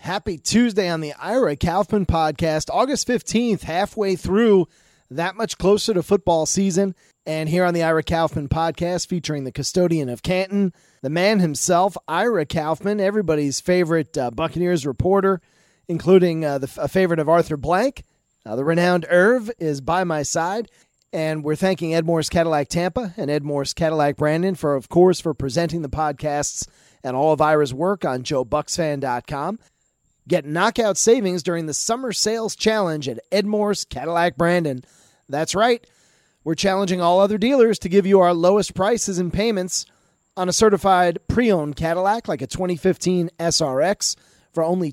Happy Tuesday on the Ira Kaufman podcast. August 15th, halfway through, that much closer to football season. And here on the Ira Kaufman podcast, featuring the custodian of Canton, the man himself, Ira Kaufman, everybody's favorite Buccaneers reporter, including a favorite of Arthur Blank. The renowned Irv is by my side. And we're thanking Ed Morse Cadillac Tampa and Ed Morse Cadillac Brandon for presenting the podcasts and all of Ira's work on JoeBucksFan.com. Get knockout savings during the Summer Sales Challenge at Ed Morse Cadillac Brandon. That's right. We're challenging all other dealers to give you our lowest prices and payments on a certified pre-owned Cadillac like a 2015 SRX for only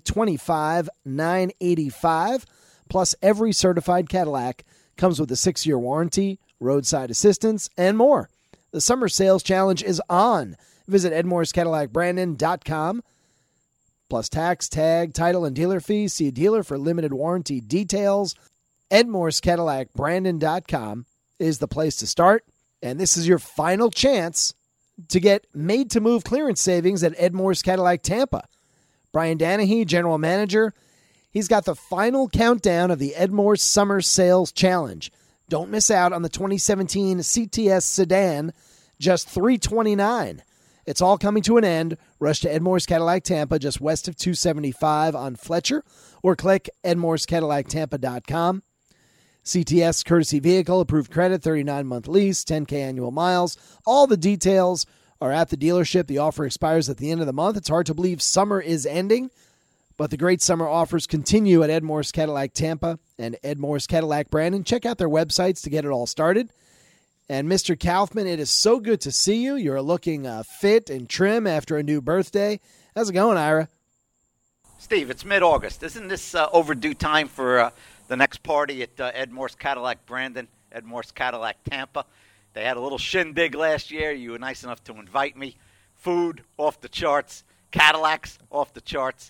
$25,985. Plus, every certified Cadillac comes with a 6-year warranty, roadside assistance, and more. The Summer Sales Challenge is on. Visit EdMorseCadillacBrandon.com. Plus tax, tag, title, and dealer fees. See a dealer for limited warranty details. EdMorseCadillacBrandon.com is the place to start. And this is your final chance to get made-to-move clearance savings at Ed Morse Cadillac Tampa. Brian Danahy, general manager, he's got the final countdown of the Ed Morse Summer Sales Challenge. Don't miss out on the 2017 CTS sedan, just $329. It's all coming to an end. Rush to Ed Morse Cadillac Tampa, just west of 275 on Fletcher, or click EdMorseCadillacTampa.com. CTS courtesy vehicle, approved credit, 39-month lease, 10K annual miles. All the details are at the dealership. The offer expires at the end of the month. It's hard to believe summer is ending, but the great summer offers continue at Ed Morse Cadillac Tampa and Ed Morse Cadillac Brandon. Check out their websites to get it all started. And Mr. Kaufman, it is so good to see you. You're looking fit and trim after a new birthday. How's it going, Ira? Steve, it's mid-August. Isn't this overdue time for the next party at Ed Morse Cadillac Brandon, Ed Morse Cadillac Tampa? They had a little shindig last year. You were nice enough to invite me. Food off the charts. Cadillacs off the charts.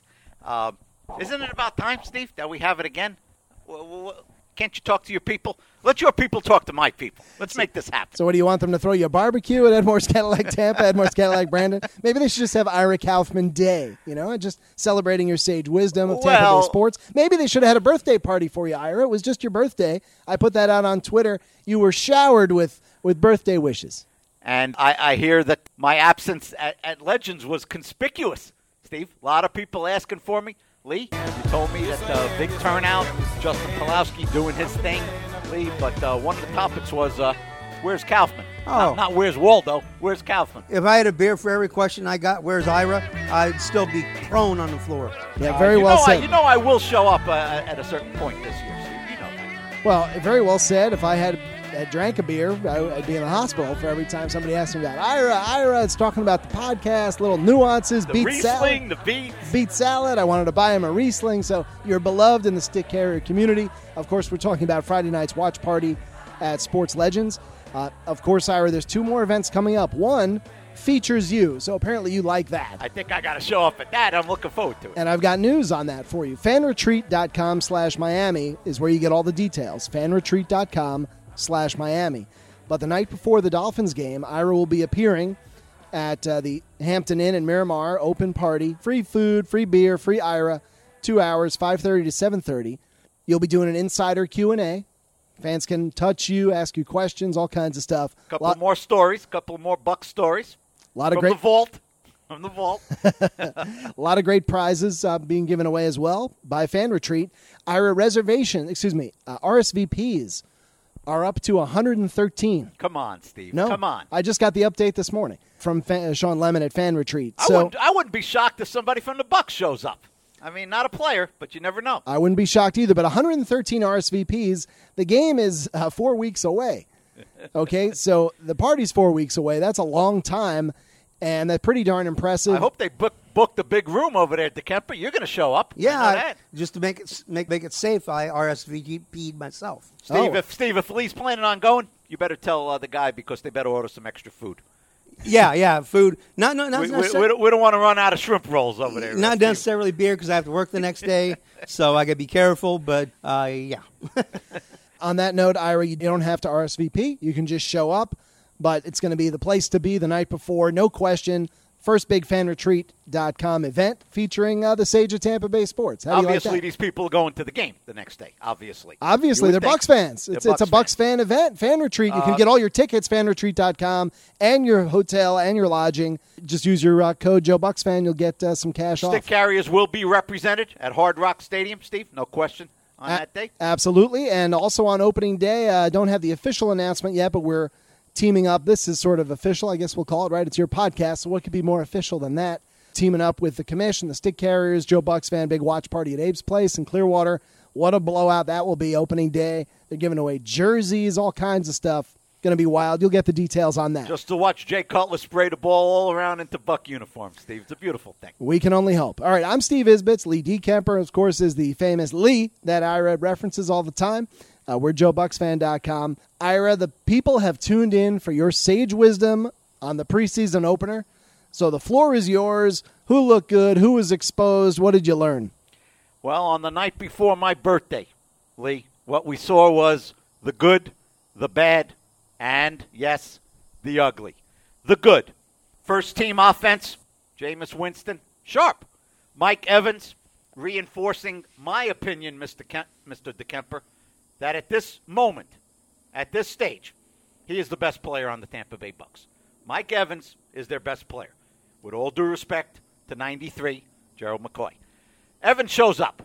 Isn't it about time, Steve, that we have it again? Can't you talk to your people? Let your people talk to my people. Let's make this happen. So what do you want them to throw you a barbecue at Ed Morse Cadillac Tampa, Ed Morse Cadillac Brandon? Maybe they should just have Ira Kaufman Day, just celebrating your sage wisdom of Tampa Bay sports. Maybe they should have had a birthday party for you, Ira. It was just your birthday. I put that out on Twitter. You were showered with birthday wishes. And I hear that my absence at Legends was conspicuous, Steve. A lot of people asking for me. Lee, you told me that big turnout, Justin Pawlowski doing his thing, Lee, but one of the topics was, where's Kaufman? Oh. Not where's Waldo, where's Kaufman? If I had a beer for every question I got, where's Ira, I'd still be prone on the floor. Yeah, very well said. I will show up at a certain point this year, Steve. You know that. Well, very well said. If I had drank a beer, I'd be in the hospital for every time somebody asked me about Ira. It's talking about the podcast, little nuances, the beet Riesling, salad. the beets. Beet salad. I wanted to buy him a Riesling. So you're beloved in the stick carrier community. Of course, we're talking about Friday night's watch party at Sports Legends. Of course, Ira, there's 2 more events coming up. One features you, so apparently you like that. I think I got to show up at that. I'm looking forward to it. And I've got news on that for you. FanRetreat.com/Miami is where you get all the details. FanRetreat.com/Miami. But the night before the Dolphins game, Ira will be appearing at the Hampton Inn in Miramar, open party, free food, free beer, free Ira, 2 hours, 5:30 to 7:30. You'll be doing an insider Q&A. Fans can touch you, ask you questions, all kinds of stuff. Couple more stories, couple more Buck stories. A lot of from the vault. A lot of great prizes being given away as well by Fan Retreat. Ira RSVPs are up to 113. Come on, Steve. No, come on. I just got the update this morning from Sean Lemon at Fan Retreat. I wouldn't be shocked if somebody from the Bucs shows up. I mean, not a player, but you never know. I wouldn't be shocked either, but 113 RSVPs. The game is 4 weeks away. Okay, so the party's 4 weeks away. That's a long time, and that's pretty darn impressive. I hope they book the big room over there at the Kemper. You're going to show up. Yeah, just to make it safe, I RSVP'd myself. Steve, if Lee's planning on going, you better tell the guy because they better order some extra food. Yeah, food. We don't want to run out of shrimp rolls over there. Not necessarily beer because I have to work the next day, so I got to be careful, but yeah. On that note, Ira, you don't have to RSVP. You can just show up, but it's going to be the place to be the night before. No question. first big fanretreat.com event featuring the Sage of Tampa Bay Sports. How do you like Obviously, that? these people are going to the game the next day, obviously. Obviously, You they're would think. Bucks fans. They're It's a Bucks fan event, Fan Retreat. You can get all your tickets, fanretreat.com, and your hotel and your lodging. Just use your code JoeBucksFan. You'll get some cash Stick off. carriers will be represented at Hard Rock Stadium, Steve. No question on that day. Absolutely. And also on opening day, I don't have the official announcement yet, but we're teaming up. This is sort of official, I guess we'll call it, right? It's your podcast, so what could be more official than that? Teaming up with the commission, the Stick Carriers, Joe Bucks fan, big watch party at Abe's Place in Clearwater. What a blowout that will be opening day. They're giving away jerseys, all kinds of stuff. Going to be wild. You'll get the details on that. Just to watch Jay Cutler spray the ball all around into Buck uniform, Steve. It's a beautiful thing. We can only hope. All right, I'm Steve Isbitz. Lee D. Kemper, of course, is the famous Lee that Ira references all the time. We're JoeBucksFan.com. Ira, the people have tuned in for your sage wisdom on the preseason opener. So the floor is yours. Who looked good? Who was exposed? What did you learn? Well, on the night before my birthday, Lee, what we saw was the good, the bad, and, yes, the ugly. The good. First team offense, Jameis Winston, sharp. Mike Evans, reinforcing my opinion, Mr. DeKemper, that at this moment, at this stage, he is the best player on the Tampa Bay Bucks. Mike Evans is their best player. With all due respect to 93, Gerald McCoy. Evans shows up.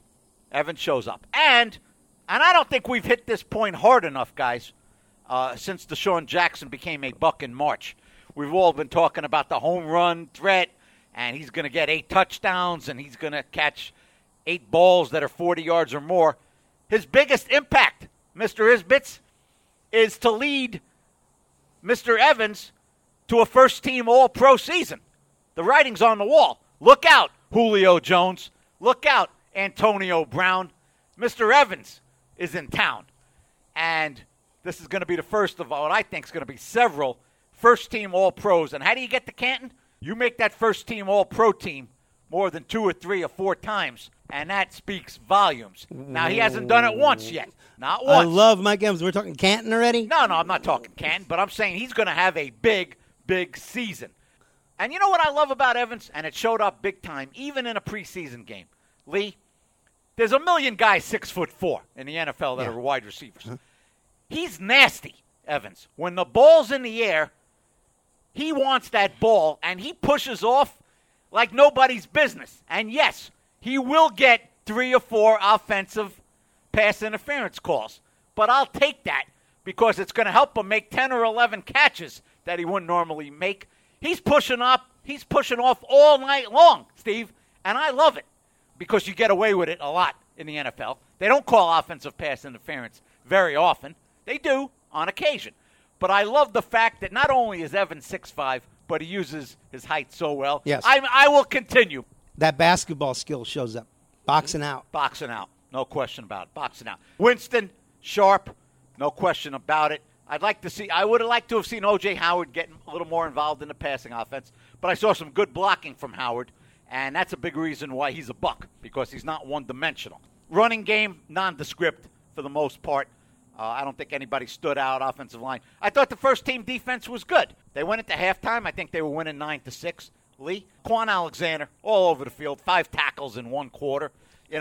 And I don't think we've hit this point hard enough, guys, since Deshaun Jackson became a Buck in March. We've all been talking about the home run threat, and he's going to get 8 touchdowns, and he's going to catch 8 balls that are 40 yards or more. His biggest impact, Mr. Isbitz, is to lead Mr. Evans to a first-team All-Pro season. The writing's on the wall. Look out, Julio Jones. Look out, Antonio Brown. Mr. Evans is in town. And this is going to be the first of what I think is going to be several first-team All-Pros. And how do you get to Canton? You make that first-team All-Pro team more than 2 or 3 or 4 times, and that speaks volumes. Now, he hasn't done it once yet. Not once. I love Mike Evans. We're talking Canton already? No, I'm not talking Canton, but I'm saying he's going to have a big, big season. And you know what I love about Evans? And it showed up big time, even in a preseason game. Lee, there's a million guys 6'4" in the NFL that are wide receivers. He's nasty, Evans. When the ball's in the air, he wants that ball, and he pushes off like nobody's business. And yes, he will get 3 or 4 offensive pass interference calls. But I'll take that because it's going to help him make 10 or 11 catches that he wouldn't normally make. He's pushing up. He's pushing off all night long, Steve, and I love it because you get away with it a lot in the NFL. They don't call offensive pass interference very often. They do on occasion. But I love the fact that not only is Evans 6'5", but he uses his height so well. Yes. I will continue. That basketball skill shows up. Boxing out. Boxing out. No question about it. Boxing out. Winston, sharp. No question about it. I would have liked to have seen O.J. Howard getting a little more involved in the passing offense, but I saw some good blocking from Howard, and that's a big reason why he's a Buck, because he's not one-dimensional. Running game, nondescript for the most part. I don't think anybody stood out offensive line. I thought the first-team defense was good. They went into halftime. I think they were winning 9-6. Lee, Quan Alexander, all over the field, 5 tackles in 1 quarter.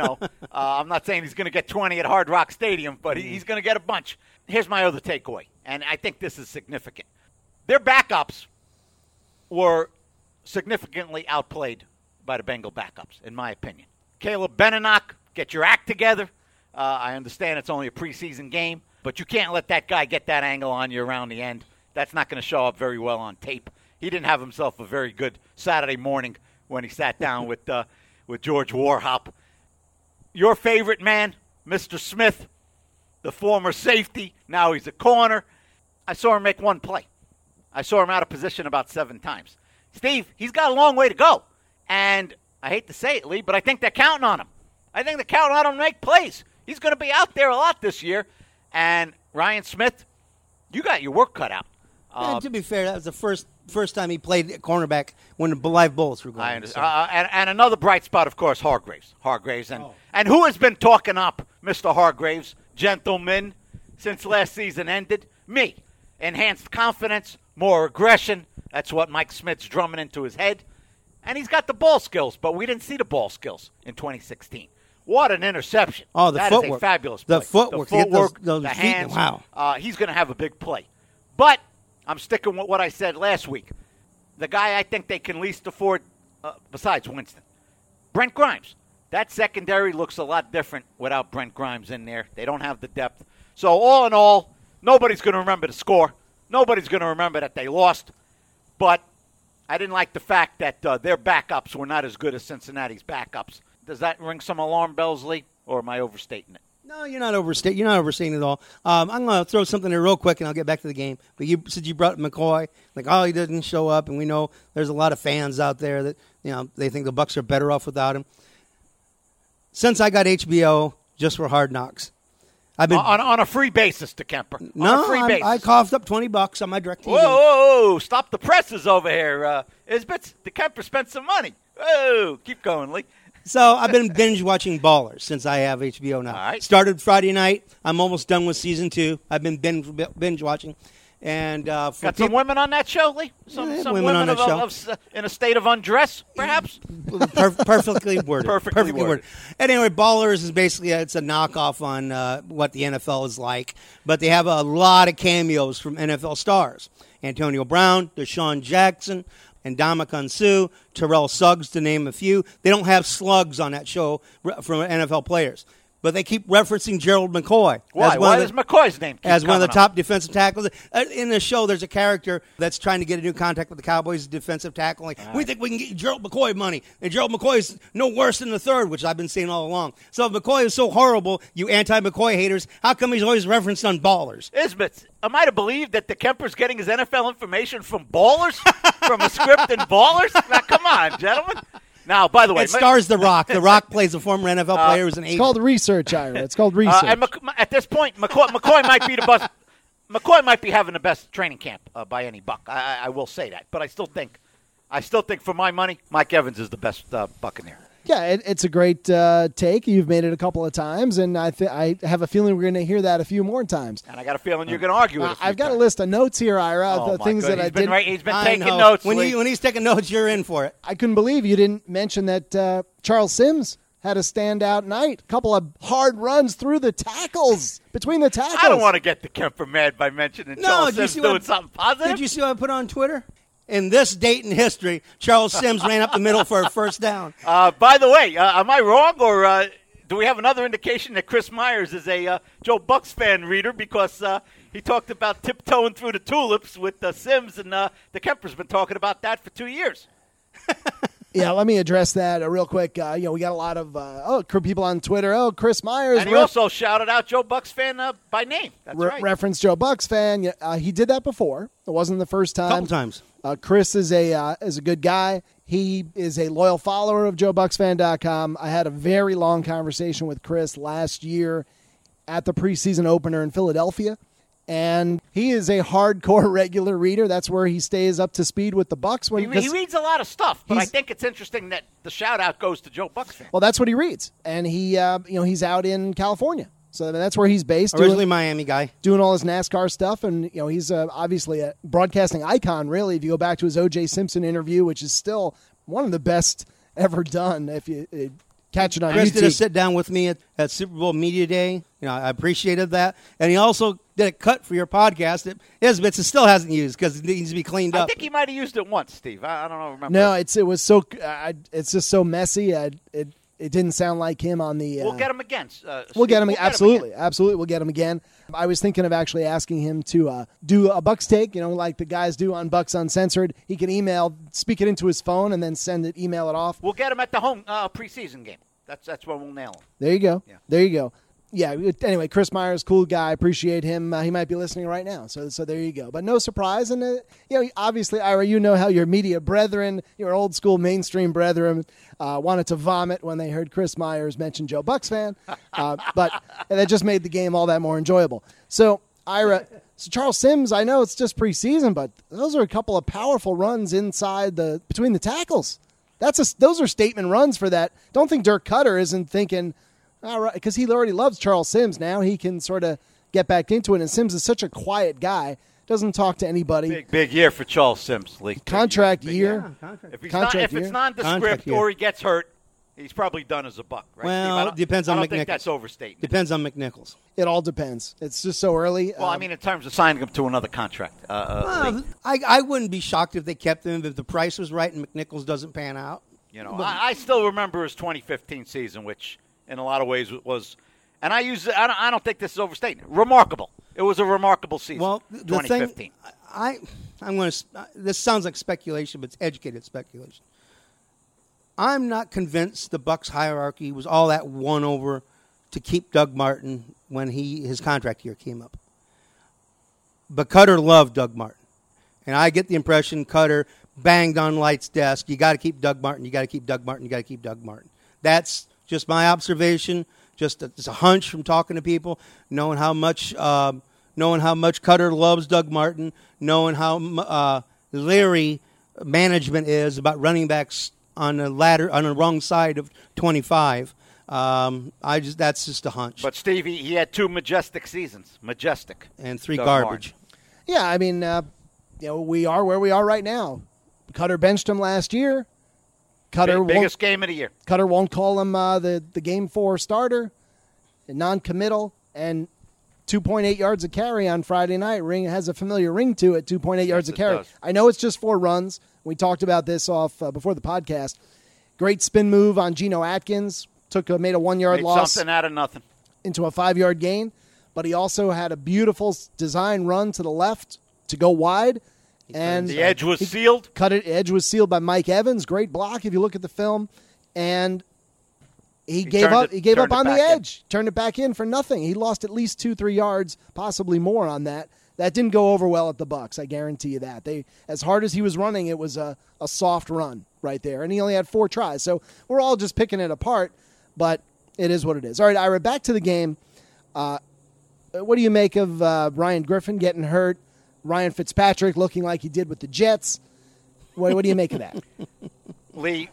I'm not saying he's going to get 20 at Hard Rock Stadium, but he's going to get a bunch. Here's my other takeaway, and I think this is significant. Their backups were significantly outplayed by the Bengal backups, in my opinion. Caleb Benenoch, get your act together. I understand it's only a preseason game, but you can't let that guy get that angle on you around the end. That's not going to show up very well on tape. He didn't have himself a very good Saturday morning when he sat down with George Warhop. Your favorite man, Mr. Smith, the former safety, now he's a corner. I saw him make 1 play. I saw him out of position about 7 times. Steve, he's got a long way to go. And I hate to say it, Lee, but I think they're counting on him. I think they're counting on him to make plays. He's going to be out there a lot this year. And Ryan Smith, you got your work cut out. And to be fair, that was the first time he played cornerback when the live bullets were going. I understand. And another bright spot, of course, Hargraves. And who has been talking up Mr. Hargraves, gentlemen, since last season ended? Me. Enhanced confidence, more aggression. That's what Mike Smith's drumming into his head. And he's got the ball skills, but we didn't see the ball skills in 2016. What an interception. Oh, the that footwork. Is a fabulous play. The footwork. The footwork, those the feet, hands. wow. He's going to have a big play. But I'm sticking with what I said last week. The guy I think they can least afford, besides Winston, Brent Grimes. That secondary looks a lot different without Brent Grimes in there. They don't have the depth. So all in all, nobody's going to remember the score. Nobody's going to remember that they lost. But I didn't like the fact that their backups were not as good as Cincinnati's backups. Does that ring some alarm bells, Lee, or am I overstating it? No, you're not overstating it at all. I'm going to throw something there real quick, and I'll get back to the game. But since you brought McCoy, he didn't show up, and we know there's a lot of fans out there that they think the Bucs are better off without him. Since I got HBO just for Hard Knocks, I've been on a free basis to Kemper. No, on a free basis. I coughed up $20 on my DirecTV. Whoa, stop the presses over here. The Kemper spent some money. Whoa, keep going, Lee. So I've been binge watching Ballers since I have HBO now. All right. Started Friday night. I'm almost done with season 2. I've been binge watching. And got some women on that show, Lee? Some women on that show. In a state of undress, perhaps? Perfectly worded. Perfectly worded. Anyway, Ballers is basically it's a knockoff on what the NFL is like. But they have a lot of cameos from NFL stars. Antonio Brown, Deshaun Jackson, and Ndamukong Suh, Terrell Suggs, to name a few. They don't have slugs on that show from NFL players. But they keep referencing Gerald McCoy. Why? Why does McCoy's name keep as one of the coming top defensive tackles? In the show, there's a character that's trying to get a new contact with the Cowboys, defensive tackle. We think we can get Gerald McCoy money. And Gerald McCoy is no worse than the third, which I've been saying all along. So if McCoy is so horrible, you anti-McCoy haters, how come he's always referenced on Ballers? Isbeth, am I to believe that the Kemper's getting his NFL information from Ballers? From a script in Ballers? Now, come on, gentlemen. Now, by the way, it stars The Rock. The Rock plays a former NFL player who's an agent. It's called research, Ira. It's called research. And at this point, McCoy might be the best. McCoy might be having the best training camp by any Buck. I will say that, but I still think, for my money, Mike Evans is the best Buccaneer. Yeah, it's a great take. You've made it a couple of times, and I have a feeling we're going to hear that a few more times. And I got a feeling you're going to argue it. I've got a list of notes here, Ira. Oh, the things God. that I did. He's been taking notes. When he's taking notes, you're in for it. I couldn't believe you didn't mention that Charles Sims had a standout night. A couple of hard runs through the tackles, between the tackles. I don't want to get the Kemper mad by mentioning Charles Sims doing something positive. Did you see what I put on Twitter? In this date in history, Charles Sims ran up the middle for a first down. By the way, am I wrong, or do we have another indication that Chris Myers is a Joe Bucks fan reader because he talked about tiptoeing through the tulips with Sims, and the Kemper's been talking about that for 2 years. Yeah, let me address that real quick. We got a lot of people on Twitter. Chris Myers. And he also shouted out Joe Bucks fan by name. That's right. Referenced Joe Bucks fan. He did that before. It wasn't the first time. A couple times. Chris is a good guy. He is a loyal follower of JoeBucksFan.com. I had a very long conversation with Chris last year at the preseason opener in Philadelphia. And he is a hardcore regular reader. That's where he stays up to speed with the Bucks. He reads a lot of stuff, but I think it's interesting that the shout-out goes to Joe Bucks fan. Well, that's what he reads. And he, he's out in California. So that's where he's based. Originally Miami guy. Doing all his NASCAR stuff. And, he's obviously a broadcasting icon, really. If you go back to his O.J. Simpson interview, which is still one of the best ever done, if you catch it on Chris YouTube. did a sit-down with me at Super Bowl Media Day. I appreciated that. And he also did a cut for your podcast that Isbitz still hasn't used because it needs to be cleaned up. I think he might have used it once, Steve. I don't know. Remember? No, it's just so messy. It didn't sound like him on the. We'll get him again. We'll get him. Absolutely. We'll get him again. I was thinking of actually asking him to do a Bucks take, like the guys do on Bucks Uncensored. He can speak it into his phone, and then email it off. We'll get him at the home preseason game. That's when we'll nail him. There you go. Yeah. There you go. Yeah. Anyway, Chris Myers, cool guy. Appreciate him. He might be listening right now. So there you go. But no surprise. And obviously, Ira, how your media brethren, your old school mainstream brethren, wanted to vomit when they heard Chris Myers mention Joe Bucks fan. But that just made the game all that more enjoyable. So Ira, Charles Sims, I know it's just preseason, but those are a couple of powerful runs between the tackles. Those are statement runs for that. Don't think Dirk Cutter isn't thinking, all right, because he already loves Charles Sims. Now he can sort of get back into it. And Sims is such a quiet guy doesn't talk to anybody. Big year for Charles Sims, Lee. Contract Big year. If Contract it's year. nondescript or he gets hurt, he's probably done as a Buck, right? Well, Steve? it depends on I don't McNichols. think that's overstating. Depends on McNichols. It all depends. It's just so early. Well, I mean, in terms of signing him to another contract. Lee. I wouldn't be shocked if they kept him if the price was right and McNichols doesn't pan out. You know, I still remember his 2015 season, which in a lot of ways was, and I don't think this is overstating. Remarkable. It was a remarkable season. Well, the 2015. thing, I'm going to. This sounds like speculation, but it's educated speculation. I'm not convinced the Bucs hierarchy was all that won over to keep Doug Martin when his contract year came up. But Cutter loved Doug Martin, and I get the impression Cutter banged on Light's desk. You got to keep Doug Martin. You got to keep Doug Martin. You got to keep Doug Martin. That's just my observation. It's a hunch from talking to people, knowing how much Cutter loves Doug Martin, knowing how leery management is about running backs on the wrong side of 25. That's just a hunch. But Steve, he had 2 majestic seasons, and 3 Doug garbage. Martin. yeah, I mean, we are where we are right now. Cutter benched him last year. Biggest game of the year. Cutter won't call him the Game 4 starter, non-committal, and 2.8 yards a carry on Friday night. Has a familiar ring to it, 2.8 yards a carry. Does. I know it's just 4 runs. We talked about this off before the podcast. Great spin move on Geno Atkins. Made a 1-yard loss Something out of nothing. into a 5-yard gain. But he also had a beautiful design run to the left to go wide. And The edge was sealed. Edge was sealed by Mike Evans. Great block if you look at the film. And he gave up on the edge. Turned it back in for nothing. He lost at least 2-3 yards, possibly more on that. That didn't go over well at the Bucs. I guarantee you that. As hard as he was running, it was a soft run right there. And he only had 4 tries. So we're all just picking it apart, but it is what it is. All right, Ira, back to the game. What do you make of Ryan Griffin getting hurt? Ryan Fitzpatrick looking like he did with the Jets. What do you make of that? Lee,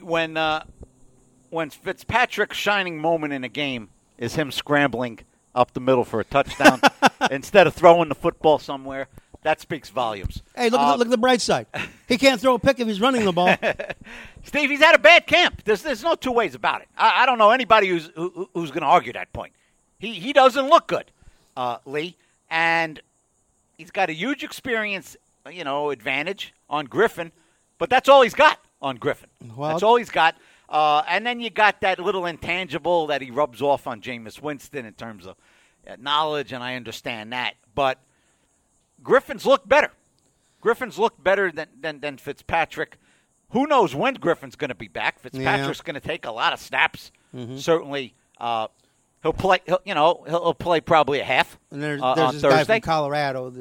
when Fitzpatrick's shining moment in a game is him scrambling up the middle for a touchdown instead of throwing the football somewhere, that speaks volumes. Hey, look at the bright side. He can't throw a pick if he's running the ball. Steve, he's had a bad camp. There's no 2 ways about it. I don't know anybody who's going to argue that point. He doesn't look good, Lee, and he's got a huge experience, advantage on Griffin, but that's all he's got on Griffin. Well, that's all he's got. And then you got that little intangible that he rubs off on Jameis Winston in terms of knowledge, and I understand that. But Griffin's looked better. Griffin's looked better than Fitzpatrick. Who knows when Griffin's going to be back? Fitzpatrick's going to take a lot of snaps. Mm-hmm. Certainly, he'll play. He'll play probably a half. And there's on this Thursday. guy from Colorado.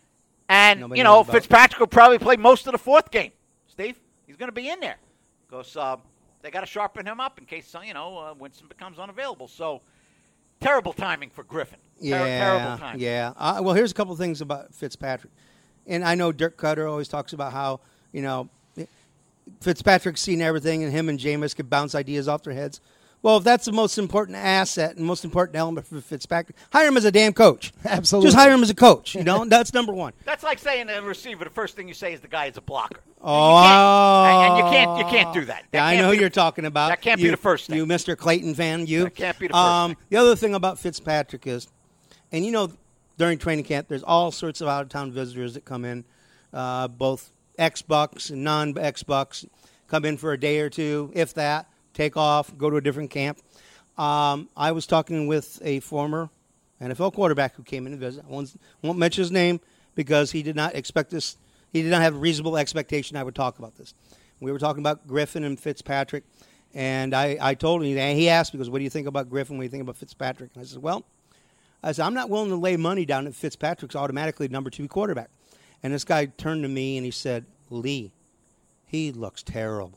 Fitzpatrick will probably play most of the 4th game. Steve, he's going to be in there because they got to sharpen him up in case Winston becomes unavailable. So terrible timing for Griffin. Terrible timing. Yeah. Well, here's a couple of things about Fitzpatrick, and I know Dirk Cutter always talks about how Fitzpatrick's seen everything, and him and Jameis could bounce ideas off their heads. Well, if that's the most important asset and most important element for Fitzpatrick, hire him as a damn coach. Absolutely. Just hire him as a coach. That's number one. That's like saying to a receiver, the first thing you say is the guy is a blocker. Oh, you can't do that. I know who you're talking about. That can't be the first thing. You, Mr. Clayton fan, you. That can't be the first thing. The other thing about Fitzpatrick is, and during training camp, there's all sorts of out-of-town visitors that come in, both ex-Bucks and non-ex-Bucks, come in for a day or two, if that. Take off, go to a different camp. I was talking with a former NFL quarterback who came in to visit. I won't mention his name because he did not expect this. He did not have a reasonable expectation I would talk about this. We were talking about Griffin and Fitzpatrick, and I told him, and he asked me, what do you think about Griffin? What do you think about Fitzpatrick? And I said, I'm not willing to lay money down that Fitzpatrick's automatically number 2 quarterback. And this guy turned to me and he said, Lee, he looks terrible.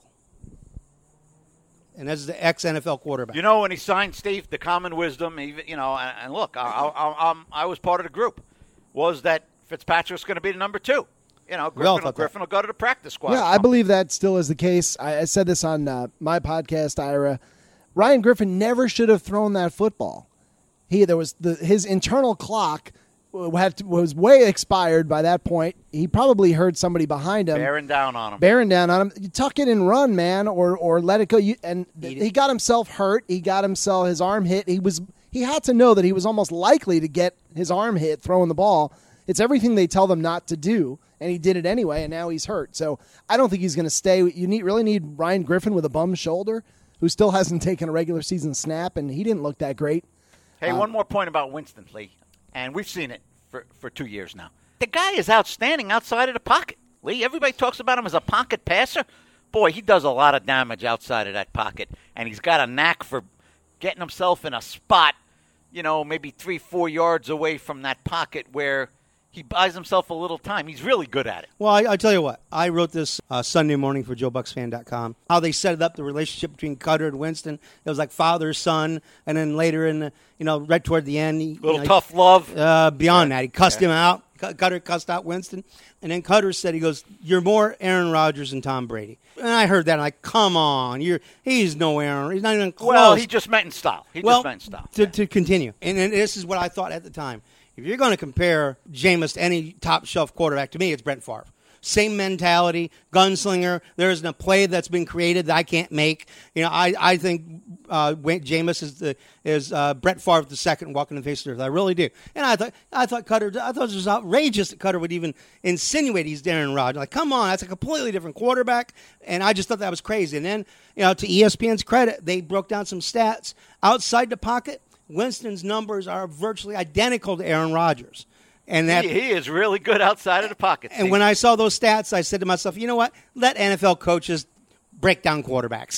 And that's the ex-NFL quarterback. When he signed Steve, the common wisdom, and look, I was part of the group, was that Fitzpatrick's going to be the number 2. Griffin will go to the practice squad. Yeah, I believe that still is the case. I said this on my podcast, Ira. Ryan Griffin never should have thrown that football. His internal clock was way expired by that point. He probably heard somebody behind him. Bearing down on him. You tuck it and run, man, or let it go. He got himself hurt. He got himself his arm hit. He had to know that he was almost likely to get his arm hit throwing the ball. It's everything they tell them not to do, and he did it anyway, and now he's hurt. So I don't think he's going to stay. You really need Ryan Griffin with a bum shoulder, who still hasn't taken a regular season snap, and he didn't look that great. Hey, one more point about Winston, Lee, and we've seen it for 2 years now. The guy is outstanding outside of the pocket. Lee, everybody talks about him as a pocket passer. Boy, he does a lot of damage outside of that pocket, and he's got a knack for getting himself in a spot, maybe 3-4 yards away from that pocket where he buys himself a little time. He's really good at it. Well, I tell you what. I wrote this Sunday morning for JoeBucksFan.com. How they set it up, the relationship between Cutter and Winston. It was like father, son, and then later in right toward the end. Tough love. Beyond that, he cussed him out. Cutter cussed out Winston. And then Cutter said, he goes, "You're more Aaron Rodgers than Tom Brady." And I heard that. I'm like, come on. He's no Aaron. He's not even close. Well, he just meant in style. To continue. And this is what I thought at the time. If you're going to compare Jameis to any top-shelf quarterback, to me, it's Brett Favre. Same mentality, gunslinger. There isn't a play that's been created that I can't make. I think Jameis is Brett Favre the second walking the face of the earth. I really do. And I thought it was outrageous that Cutter would even insinuate he's Aaron Rodgers. Like, come on, that's a completely different quarterback. And I just thought that was crazy. And then, to ESPN's credit, they broke down some stats outside the pocket. Winston's numbers are virtually identical to Aaron Rodgers. And that he is really good outside of the pocket. And when I saw those stats, I said to myself, you know what? Let NFL coaches break down quarterbacks.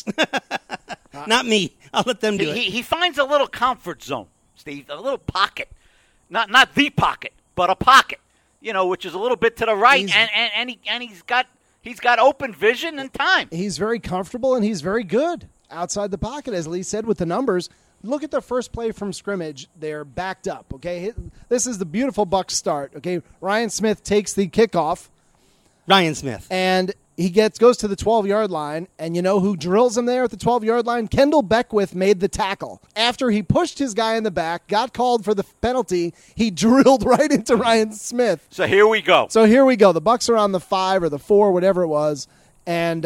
Not me. I'll let them do it. He finds a little comfort zone, Steve, a little pocket. Not the pocket, but a pocket, which is a little bit to the right, and he's got open vision and time. He's very comfortable, and he's very good outside the pocket, as Lee said, with the numbers. Look at the first play from scrimmage. They're backed up, okay? This is the beautiful Bucs start, okay? Ryan Smith takes the kickoff. Ryan Smith. And he goes to the 12-yard line, and you know who drills him there at the 12-yard line? Kendall Beckwith made the tackle. After he pushed his guy in the back, got called for the penalty, he drilled right into Ryan Smith. So here we go. The Bucs are on the 5 or the 4, whatever it was, and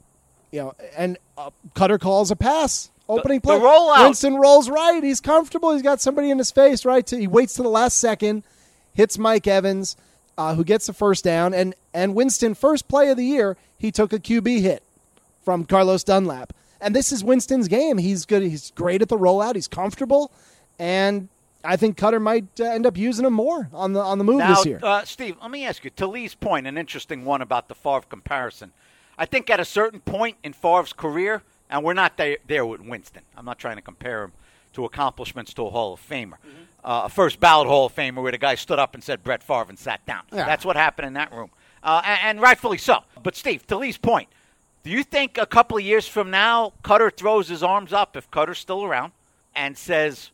Cutter calls a pass. Opening play. The rollout. Winston rolls right. He's comfortable. He's got somebody in his face, right? He waits to the last second, hits Mike Evans, who gets the first down. And Winston, first play of the year, he took a QB hit from Carlos Dunlap. And this is Winston's game. He's good. He's great at the rollout. He's comfortable. And I think Cutter might end up using him more on the move this year. Steve, let me ask you, to Lee's point, an interesting one about the Favre comparison. I think at a certain point in Favre's career, and we're not there with Winston. I'm not trying to compare him to accomplishments to a Hall of Famer. Mm-hmm. A first ballot Hall of Famer where the guy stood up and said Brett Favre and sat down. Yeah. That's what happened in that room. And rightfully so. But, Steve, to Lee's point, do you think a couple of years from now Cutter throws his arms up, if Cutter's still around, and says,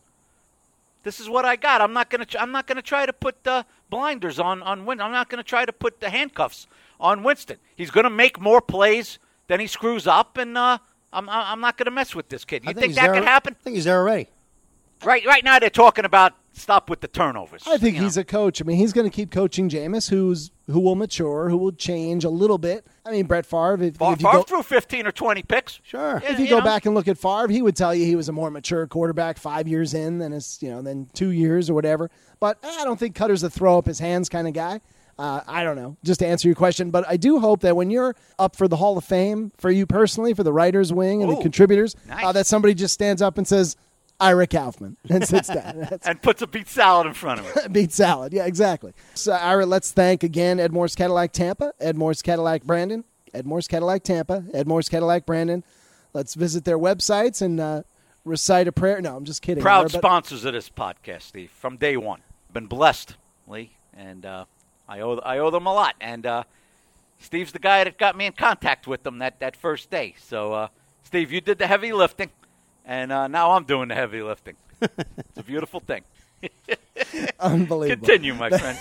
this is what I got. I'm not going to try to put the blinders on Winston. I'm not going to try to put the handcuffs on Winston. He's going to make more plays than he screws up, and I'm not going to mess with this kid. You think that could happen? I think he's there already. Right now they're talking about stop with the turnovers. I think he's a coach. I mean, he's going to keep coaching Jameis, who will mature, who will change a little bit. I mean, Brett Favre. Favre threw 15 or 20 picks. Sure. If you go back and look at Favre, he would tell you he was a more mature quarterback 5 years in than 2 years or whatever. But I don't think Cutter's a throw up his hands kind of guy. I don't know, just to answer your question. But I do hope that when you're up for the Hall of Fame, for you personally, for the writers' wing and the contributors, nice. That somebody just stands up and says, Ira Kaufman, and sits down. And puts a beet salad in front of it. Beet salad, yeah, exactly. So, Ira, let's thank again Ed Morse Cadillac Tampa, Ed Morse Cadillac Brandon, Ed Morse Cadillac Tampa, Ed Morse Cadillac Brandon. Let's visit their websites and recite a prayer. No, I'm just kidding. Proud sponsors of this podcast, Steve, from day one. Been blessed, Lee, and I owe them a lot. And Steve's the guy that got me in contact with them that first day. So, Steve, you did the heavy lifting, and now I'm doing the heavy lifting. It's a beautiful thing. Unbelievable. Continue, my friend.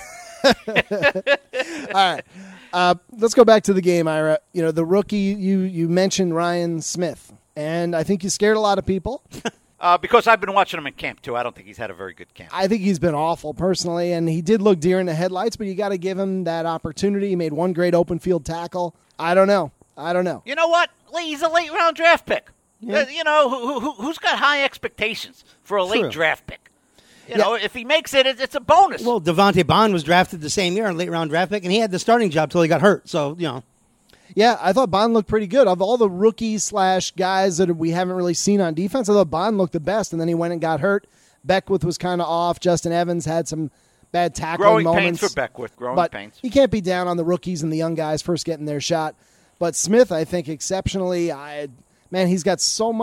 All right. Let's go back to the game, Ira. The rookie, you mentioned Ryan Smith, and I think you scared a lot of people. Because I've been watching him in camp, too. I don't think he's had a very good camp. I think he's been awful personally, and he did look deer in the headlights, but you got to give him that opportunity. He made one great open field tackle. I don't know. You know what? He's a late-round draft pick. Yeah. Who's got high expectations for a late True. draft pick? You know, if he makes it, it's a bonus. Well, Devontae Bond was drafted the same year, a late-round draft pick, and he had the starting job till he got hurt. So, Yeah, I thought Bond looked pretty good. Of all the rookies / guys that we haven't really seen on defense, I thought Bond looked the best, and then he went and got hurt. Beckwith was kind of off. Justin Evans had some bad tackling Growing moments. pains for Beckwith. But you can't be down on the rookies and the young guys first getting their shot. But Smith, I think, exceptionally, he's got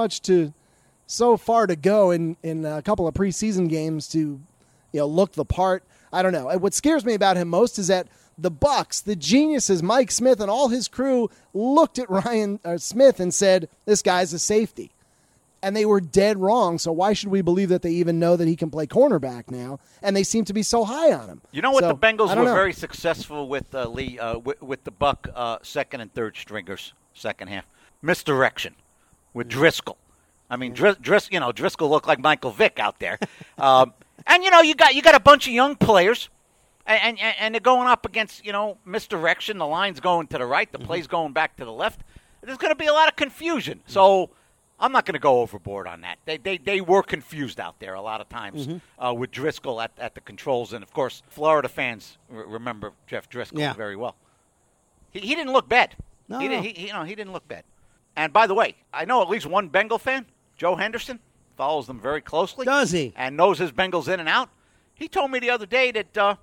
so far to go in a couple of preseason games to look the part. I don't know. What scares me about him most is that the Bucs, the geniuses, Mike Smith and all his crew, looked at Ryan Smith and said, this guy's a safety. And they were dead wrong, so why should we believe that they even know that he can play cornerback now? And they seem to be so high on him. You know what? The Bengals were very successful with, Lee, with the Buck second and third stringers, second half. Misdirection with Driscoll. I mean, Driscoll looked like Michael Vick out there. And, you got a bunch of young players. And they're going up against, misdirection. The line's going to the right. The play's going back to the left. There's going to be a lot of confusion. So I'm not going to go overboard on that. They were confused out there a lot of times with Driscoll at the controls. And, of course, Florida fans remember Jeff Driscoll very well. He didn't look bad. No. He didn't look bad. And, by the way, I know at least one Bengal fan, Joe Henderson, follows them very closely. Does he? And knows his Bengals in and out. He told me the other day that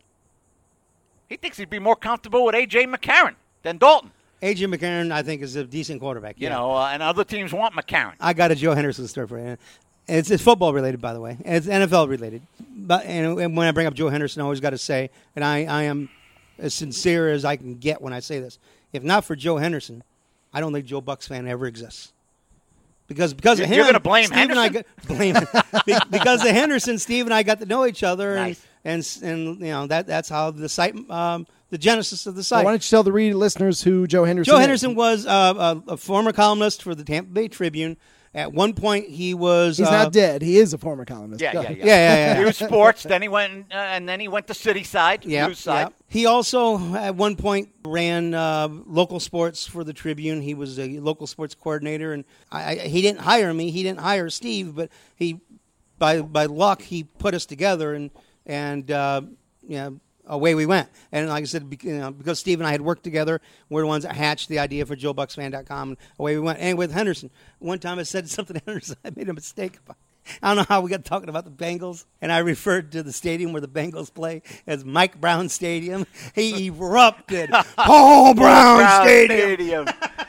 he thinks he'd be more comfortable with A.J. McCarron than Dalton. A.J. McCarron, I think, is a decent quarterback. And other teams want McCarron. I got a Joe Henderson story for you. It's football related, by the way. It's NFL related. But and when I bring up Joe Henderson, I always got to say, and I am as sincere as I can get when I say this. If not for Joe Henderson, I don't think Joe Bucs fan ever exists. Because of him, you're going to blame Steve Henderson? Because of Henderson, Steve and I got to know each other, nice. and that's how the site, the genesis of the site. Well, why don't you tell the listeners who Joe Henderson is? Joe Henderson was a former columnist for the Tampa Bay Tribune. At one point, he was. He's not dead. He is a former columnist. Yeah. He was sports. Then he went, and then he went to Cityside, news side. Yeah. He also, at one point, ran local sports for the Tribune. He was a local sports coordinator, and he didn't hire me. He didn't hire Steve, but he, by luck, he put us together, and away we went. And like I said, because Steve and I had worked together, we're the ones that hatched the idea for JoeBucksFan.com, and away we went. And with Henderson, one time I said something to Henderson, I made a mistake. I don't know how we got talking about the Bengals, and I referred to the stadium where the Bengals play as Mike Brown Stadium. He erupted. Paul Brown Stadium.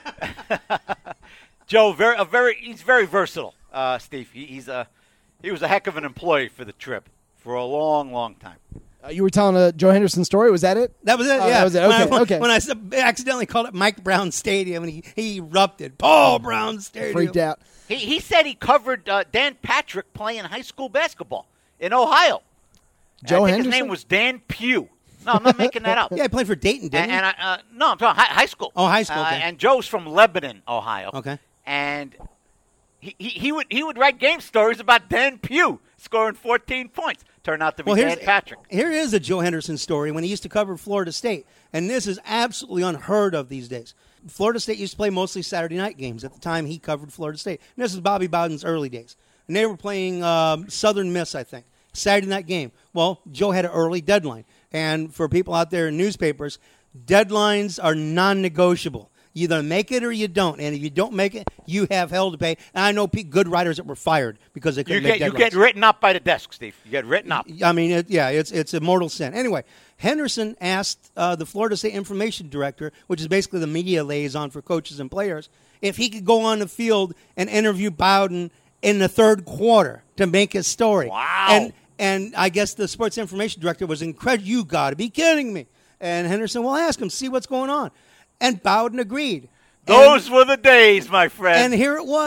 Joe, he's very versatile, Steve. He was a heck of an employee for the Trib for a long, long time. You were telling a Joe Henderson story. Was that it? That was it. Yeah, that was it. Okay. When I accidentally called it Mike Brown Stadium, and he erupted. Paul Brown Stadium. Freaked out. He said he covered Dan Patrick playing high school basketball in Ohio. Joe Henderson? His name was Dan Pugh. No, I'm not making that up. Yeah, he played for Dayton, didn't he? No, I'm talking high school. Oh, high school. Okay. And Joe's from Lebanon, Ohio. Okay. And he would write game stories about Dan Pugh scoring 14 points. Turned out to be Dan Patrick. Here is a Joe Henderson story when he used to cover Florida State. And this is absolutely unheard of these days. Florida State used to play mostly Saturday night games. At the time, he covered Florida State. And this is Bobby Bowden's early days. And they were playing Southern Miss, I think. Saturday night game. Well, Joe had an early deadline. And for people out there in newspapers, deadlines are non-negotiable. You either make it or you don't. And if you don't make it, you have hell to pay. And I know good writers that were fired because they couldn't make deadlines. You get written up by the desk, Steve. You get written up. I mean, it's a mortal sin. Anyway, Henderson asked the Florida State Information Director, which is basically the media liaison for coaches and players, if he could go on the field and interview Bowden in the third quarter to make his story. Wow. And I guess the Sports Information Director was incredible. You got to be kidding me. And Henderson, well, ask him, see what's going on. And Bowden agreed. Those were the days, my friend. And here it was.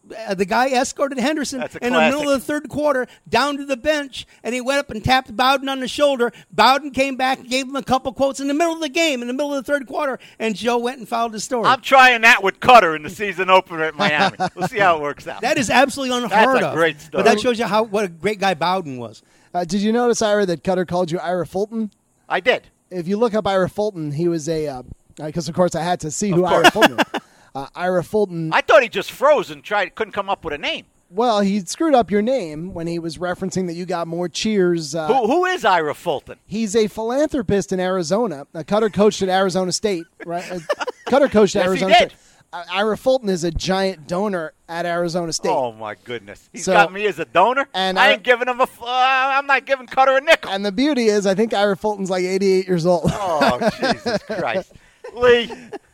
the guy escorted Henderson That's a in the classic. middle of the third quarter down to the bench, and he went up and tapped Bowden on the shoulder. Bowden came back and gave him a couple quotes in the middle of the game, in the middle of the third quarter, and Joe went and followed the story. I'm trying that with Cutter in the season opener at Miami. We'll see how it works out. That is absolutely unheard That's a of. great story. But that shows you what a great guy Bowden was. Did you notice, Ira, that Cutter called you Ira Fulton? I did. If you look up Ira Fulton, he was because, of course, I had to see who Of Ira course. Fulton was. Ira Fulton, I thought he just froze and couldn't come up with a name. well, he screwed up your name when he was referencing that you got more cheers. Who is Ira Fulton? He's a philanthropist in Arizona. Cutter coached at Arizona State, right? Cutter coached at Yes, he Arizona did. State. Ira Fulton is a giant donor at Arizona State. Oh my goodness, he's So- got me as a donor, and I ain't giving him I'm not giving Cutter a nickel. And the beauty is, I think Ira Fulton's like 88 years old. Oh Jesus Christ, Lee!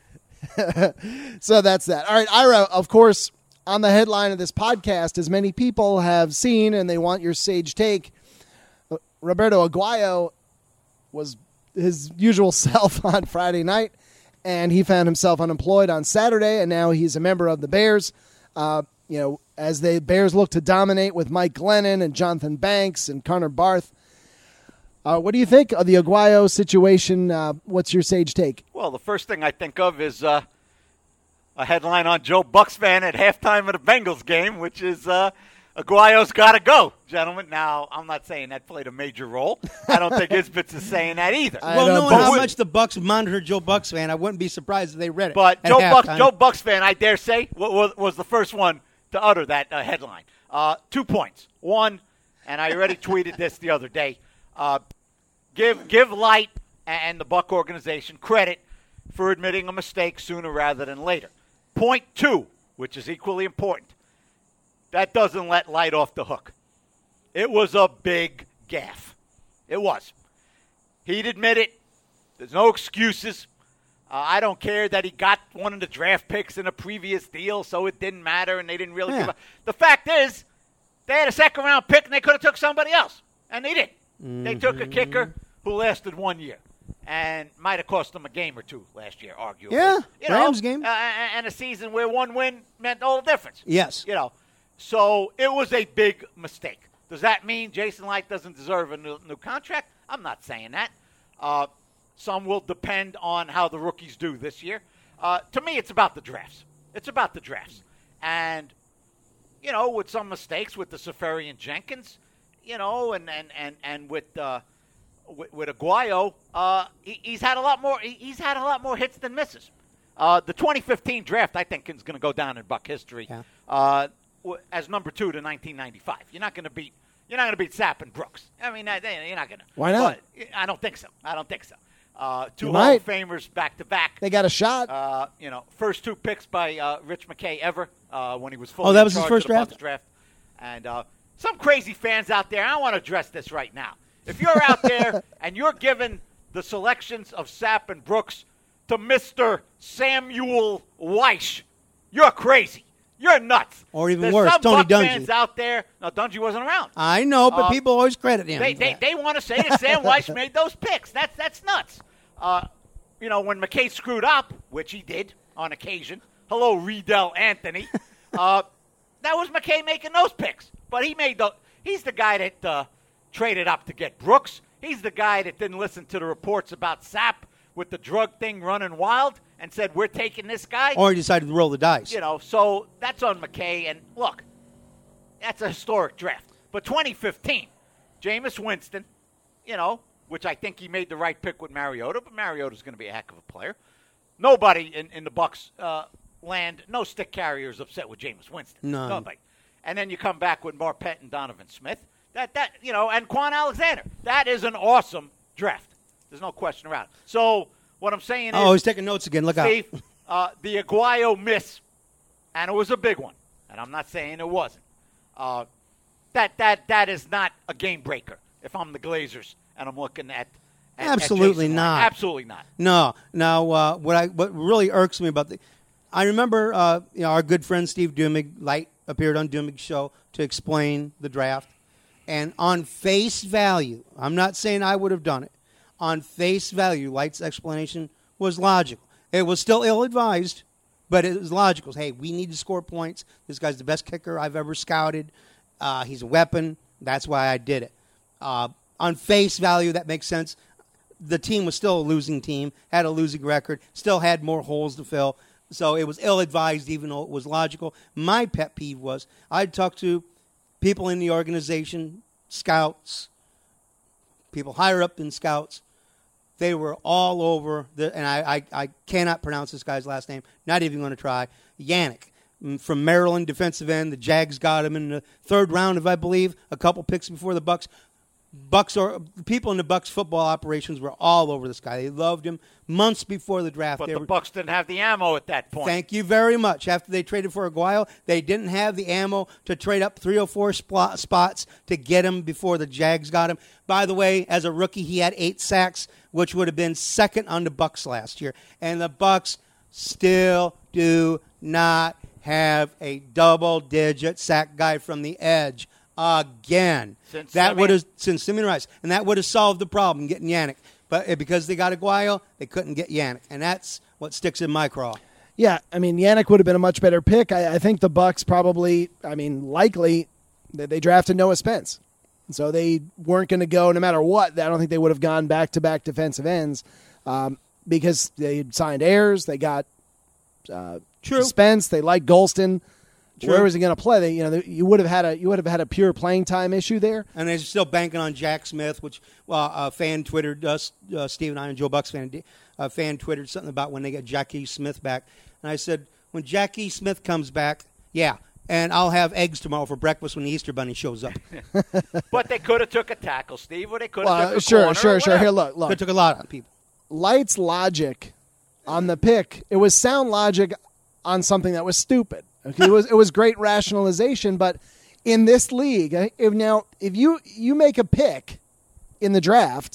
So that's that. All right, Ira, of course, on the headline of this podcast, as many people have seen and they want your sage take, Roberto Aguayo was his usual self on Friday night, and he found himself unemployed on Saturday, and now he's a member of the Bears. As the Bears look to dominate with Mike Glennon and Jonathan Banks and Connor Barth. What do you think of the Aguayo situation? What's your sage take? Well, the first thing I think of is a headline on Joe Buck's fan at halftime of the Bengals game, which is Aguayo's got to go, gentlemen. Now, I'm not saying that played a major role. I don't think Isbitz is saying that either. Well, don't knowing how believe- much the Bucks monitor Joe Bucks fan, I wouldn't be surprised if they read it. But at Joe halftime. Buck's fan, I dare say, was the first one to utter that headline. 2 points. One, and I already tweeted this the other day. Give Light and the Buck organization credit for admitting a mistake sooner rather than later. Point 2, which is equally important, that doesn't let Light off the hook. It was a big gaffe. It was. He'd admit it. There's no excuses. I don't care that he got one of the draft picks in a previous deal, so it didn't matter, and they didn't really give a... The fact is, they had a second-round pick, and they could have took somebody else, and they didn't. They took a kicker who lasted 1 year and might have cost them a game or two last year, arguably. Yeah, You know, Rams game. and a season where one win meant all the difference. Yes. You know, so it was a big mistake. Does that mean Jason Light doesn't deserve a new contract? I'm not saying that. Some will depend on how the rookies do this year. To me, it's about the drafts. It's about the drafts. And, you know, with some mistakes with the Safarian Jenkins, you know, and with Aguayo, he's had a lot more. He's had a lot more hits than misses. The 2015 draft, I think, is going to go down in Buck history as number 2 to 1995. You're not going to beat Sapp and Brooks. I mean, you're not going to. Why not? But I don't think so. Two You Hall might. of Famers back to back. They got a shot. First 2 picks by Rich McKay ever when he was fully. Oh, that in was his charge first of the Bucs draft. And some crazy fans out there. I want to address this right now. If you're out there and you're giving the selections of Sapp and Brooks to Mr. Samuel Weish, you're crazy. You're nuts. Or even There's worse, some Tony Buck Dungy. fans out there. No, Dungy wasn't around. I know, but people always credit him. They want to say that Sam Weish made those picks. That's nuts. When McKay screwed up, which he did on occasion. Hello, Riedel Anthony. That was McKay making those picks. But he's the guy that traded up to get Brooks. He's the guy that didn't listen to the reports about Sapp with the drug thing running wild and said, we're taking this guy. Or he decided to roll the dice. So that's on McKay. And look, that's a historic draft. But 2015, Jameis Winston, which I think he made the right pick with Mariota, but Mariota's going to be a heck of a player. Nobody in the Bucs land, no stick carriers upset with Jameis Winston. None. Nobody. And then you come back with Marpet and Donovan Smith. And Quan Alexander. That is an awesome draft. There's no question around it. So what I'm saying is, Oh, he's taking notes again. Look Steve, out. the Aguayo miss, and it was a big one, and I'm not saying it wasn't. That is not a game breaker if I'm the Glazers and I'm looking at Absolutely Jason not. Light. Absolutely not. No. Now, what really irks me about I remember our good friend Steve Dumig, Light, appeared on Dumig's show to explain the draft. And on face value, I'm not saying I would have done it. On face value, Light's explanation was logical. It was still ill-advised, But it was logical. Hey, we need to score points. This guy's the best kicker I've ever scouted. He's a weapon. That's why I did it. On face value, that makes sense. The team was still a losing team, had a losing record, still had more holes to fill. So it was ill-advised, even though it was logical. My pet peeve was I'd talk to people in the organization, scouts, people higher up in scouts. They were all over, and I cannot pronounce this guy's last name, not even going to try, Yannick. From Maryland, defensive end. The Jags got him in the third round, if I believe, a couple picks before the Bucks. People in the Bucks football operations were all over this guy. They loved him months before the draft. But the Bucks didn't have the ammo at that point. Thank you very much. After they traded for Aguayo, they didn't have the ammo to trade up 3 or 4 spots to get him before the Jags got him. By the way, as a rookie, he had 8 sacks, which would have been second on the Bucks last year. And the Bucks still do not have a double-digit sack guy from the edge again. Since Simeon Rice. And that would have solved the problem, getting Yannick. But because they got Aguayo, they couldn't get Yannick. And that's what sticks in my craw. Yeah, I mean, Yannick would have been a much better pick. I think the Bucks probably, likely, they drafted Noah Spence. So they weren't going to go, no matter what, I don't think they would have gone back-to-back defensive ends because they had signed Ayers, they got Spence, they liked Golston. True. Where was he going to play? You would have had a pure playing time issue there. And they're still banking on Jack Smith, which fan twittered us. Steve and I, and Joe Bucks fan twittered something about when they get Jackie Smith back. And I said, when Jackie Smith comes back, yeah, and I'll have eggs tomorrow for breakfast when the Easter Bunny shows up. But they could have took a tackle, Steve, or they could have took a corner. Sure. Here, look. They took a lot on people. Lights logic on the pick. It was sound logic on something that was stupid. Okay, it was great rationalization, but in this league, if you make a pick in the draft,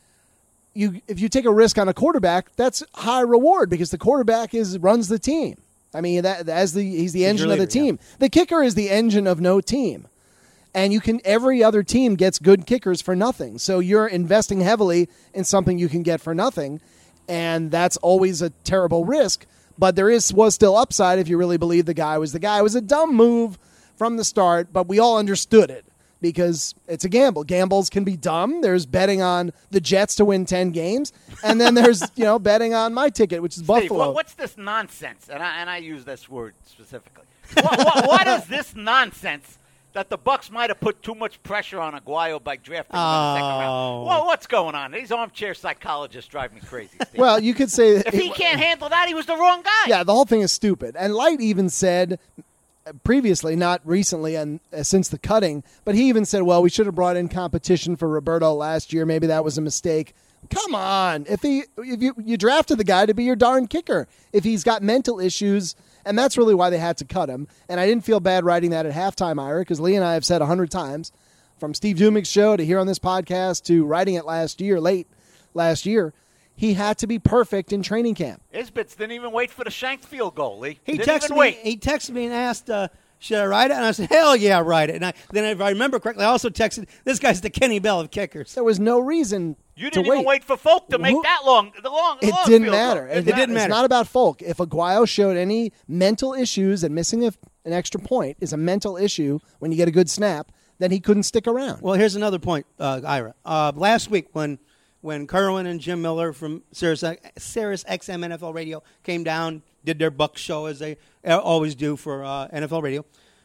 if you take a risk on a quarterback, that's high reward because the quarterback runs the team. I mean, he's the engine of the team. Yeah. The kicker is the engine of no team, and every other team gets good kickers for nothing. So you're investing heavily in something you can get for nothing, and that's always a terrible risk. But there was still upside if you really believe the guy was the guy. It was a dumb move from the start, but we all understood it because it's a gamble. Gambles can be dumb. There's betting on the Jets to win 10 games, and then there's betting on my ticket, which is Steve, Buffalo. What's this nonsense? And I use this word specifically. What is this nonsense that the Bucks might have put too much pressure on Aguayo by drafting him in the second round? Well, what's going on? These armchair psychologists drive me crazy, Steve. Well, you could say if he can't handle that, he was the wrong guy. Yeah, the whole thing is stupid. And Light even said previously, not recently, and since the cutting, but he even said, well, we should have brought in competition for Roberto last year. Maybe that was a mistake. Come on. If you drafted the guy to be your darn kicker, if he's got mental issues, and that's really why they had to cut him. And I didn't feel bad writing that at halftime, Ira, because Lee and I have said 100 times, from Steve Dumig's show to here on this podcast to writing it late last year, he had to be perfect in training camp. Isbitz didn't even wait for the shanked field goal, Lee. He texted me and asked, should I write it? And I said, hell yeah, write it. And then if I remember correctly, I also texted, this guy's the Kenny Bell of kickers. There was no reason You didn't even wait for Folk to make that long. It didn't matter. It didn't matter. It's not about Folk. If Aguayo showed any mental issues and missing an extra point is a mental issue when you get a good snap, then he couldn't stick around. Well, here's another point, Ira. Last week when Kerwin and Jim Miller from Sirius XM NFL Radio came down, did their Bucks show as they always do for NFL Radio,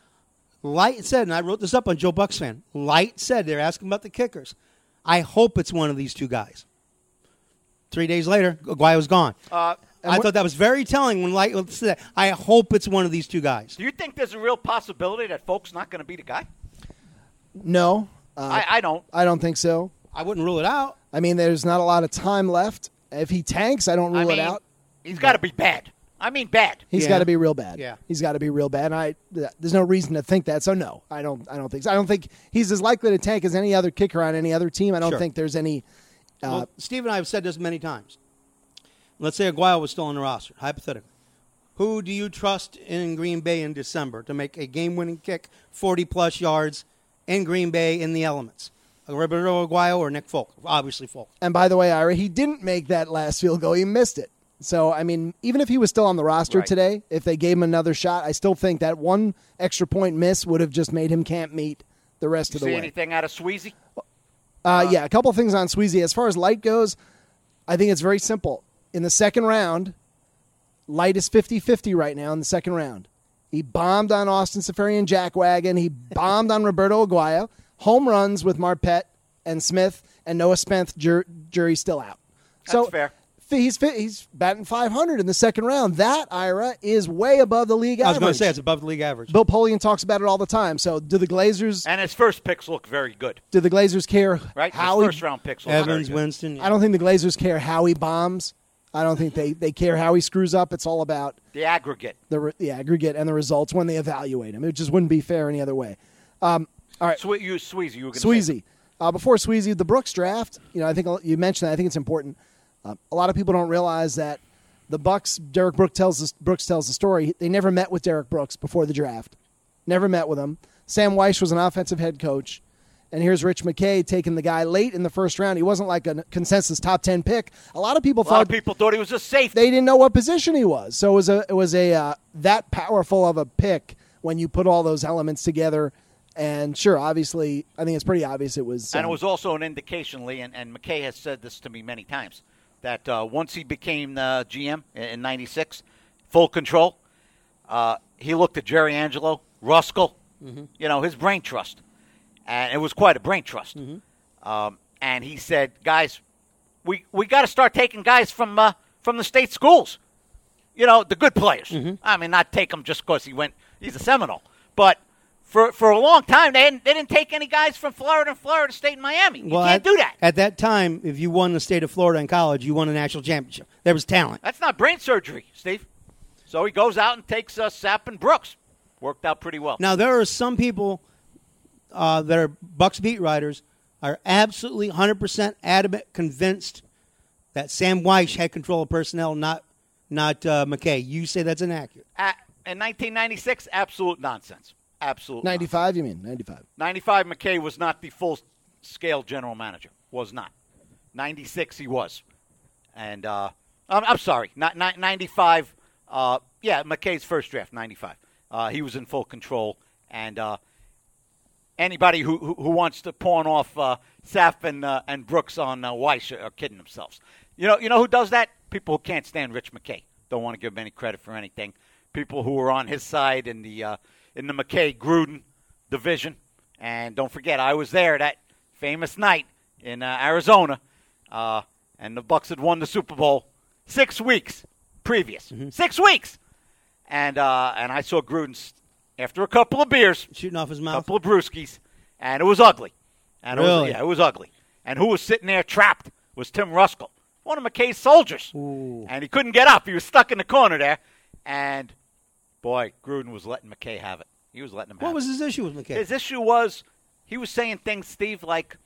Light said, and I wrote this up on Joe Bucks Fan, Light said, they're asking about the kickers, I hope it's one of these two guys. 3 days later, Aguayo's gone. I thought that was very telling when Light said that. I hope it's one of these two guys. Do you think there's a real possibility that Folk's not going to be the guy? No. I don't. I don't think so. I wouldn't rule it out. I mean, there's not a lot of time left. If he tanks, I don't rule it out. He's got to be bad. I mean, bad. He's got to be real bad. Yeah. He's got to be real bad. And there's no reason to think that. So no, I don't think so. I don't think he's as likely to tank as any other kicker on any other team. I don't think there's any. Well, Steve and I have said this many times. Let's say Aguayo was still on the roster, hypothetically. Who do you trust in Green Bay in December to make a game-winning kick, 40-plus yards in Green Bay in the elements? Roberto Aguayo or Nick Folk? Obviously Folk. And by the way, Ira, he didn't make that last field goal. He missed it. So, I mean, even if he was still on the roster Right. today, if they gave him another shot, I still think that one extra point miss would have just made him can't meet the rest of the See way. anything out of Sweezy? Yeah, a couple things on Sweezy. As far as Light goes, I think it's very simple. In the second round, Light is 50-50 right now in the second round. He bombed on Austin Safarian Jackwagon. He bombed on Roberto Aguayo. Home runs with Marpet and Smith, and Noah Spence, jury's still out. That's fair. He's batting 500 in the second round. That, Ira, is way above the league I was average. going to say it's above the league average. Bill Polian talks about it all the time. So do the Glazers And his first picks look very good, care right? how His he first-round picks look very Evans, good. Winston. I don't think the Glazers care how he bombs. I don't think they care how he screws up. It's all about The aggregate. the aggregate and the results when they evaluate him. It just wouldn't be fair any other way. All right, Sweezy, you were going to say. Sweezy. Before Sweezy, the Brooks draft. I think you mentioned that. I think it's important. A lot of people don't realize that the Bucks. Derek Brooks tells the story. They never met with Derek Brooks before the draft. Never met with him. Sam Weiss was an offensive head coach. And here's Rich McKay taking the guy late in the first round. He wasn't like a consensus top 10 pick. A lot of people A lot of people thought he was a safety. they didn't know what position he was. So it was a that powerful of a pick when you put all those elements together. And sure, obviously, I think it's pretty obvious it was. And it was also an indication, Lee, and McKay has said this to me many times, that once he became the GM in '96, full control, he looked at Jerry Angelo, Ruskell, his brain trust. And it was quite a brain trust. And he said, guys, we got to start taking guys from the state schools, the good players. I mean, not take him just because he's a Seminole. But for a long time, they didn't take any guys from Florida and Florida State and Miami. You can't do that. At that time, if you won the state of Florida in college, you won a national championship. There was talent. That's not brain surgery, Steve. So he goes out and takes Sapp and Brooks. Worked out pretty well. Now, there are some people that are Bucks beat writers are absolutely 100% adamant, convinced that Sam Weiss had control of personnel, not McKay. You say that's inaccurate. In 1996, absolute nonsense. Absolute 95, you mean? 95. 95, McKay was not the full-scale general manager. Was not. 96, he was. And I'm sorry, not 95. McKay's first draft, 95. He was in full control. And anybody who wants to pawn off Sapp and Brooks on Weiss are kidding themselves. You know who does that? People who can't stand Rich McKay. Don't want to give him any credit for anything. People who are on his side in the McKay-Gruden division. And don't forget, I was there that famous night in Arizona, and the Bucks had won the Super Bowl 6 weeks previous. 6 weeks! And I saw Gruden after a couple of beers, Shooting off his a mouth. couple of brewskis, and it was ugly. And Really? it was ugly. And who was sitting there trapped was Tim Ruskell, one of McKay's soldiers. Ooh. And he couldn't get up. He was stuck in the corner there. And, boy, Gruden was letting McKay have it. He was letting him have What it. was his issue with McKay? His issue was he was saying things, Steve, like,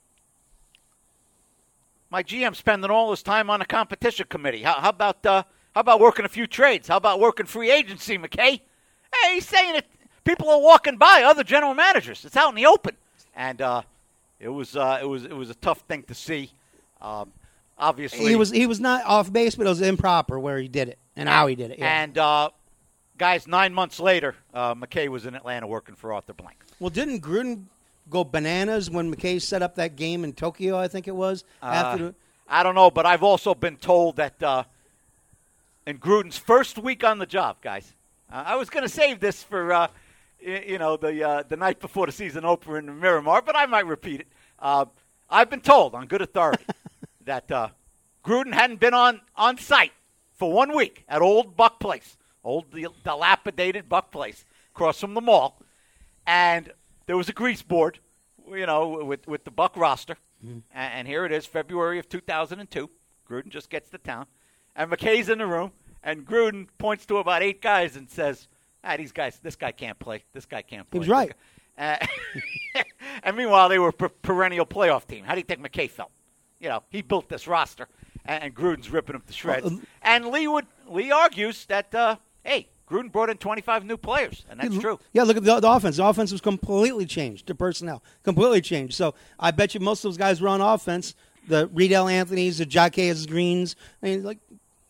my GM spending all his time on a competition committee. How about working a few trades? How about working free agency, McKay? Hey, he's saying it. People are walking by, other general managers. It's out in the open, and it was a tough thing to see. Obviously, he was not off base, but it was improper where he did it and how he did it. Yeah. And guys, 9 months later, McKay was in Atlanta working for Arthur Blank. Well, didn't Gruden go bananas when McKay set up that game in Tokyo, I think it was? I don't know, but I've also been told that in Gruden's first week on the job, guys, I was going to save this for the night before the season opener in Miramar, but I might repeat it. I've been told on good authority that Gruden hadn't been on site for 1 week at Old Buck Place, old dilapidated Buck Place, across from the mall, and there was a grease board, with the Buck roster, and here it is, February of 2002. Gruden just gets to town, and McKay's in the room, and Gruden points to about 8 guys and says, this guy can't play. This guy can't play. He was right. And meanwhile, they were a perennial playoff team. How do you think McKay felt? He built this roster, and Gruden's ripping him to shreds. And Lee argues that, hey, Gruden brought in 25 new players, and that's true. Yeah, look at the offense. The offense was completely changed. The personnel completely changed. So I bet you most of those guys were on offense. The Riedel Anthonys, the Jaquez Greens. I mean,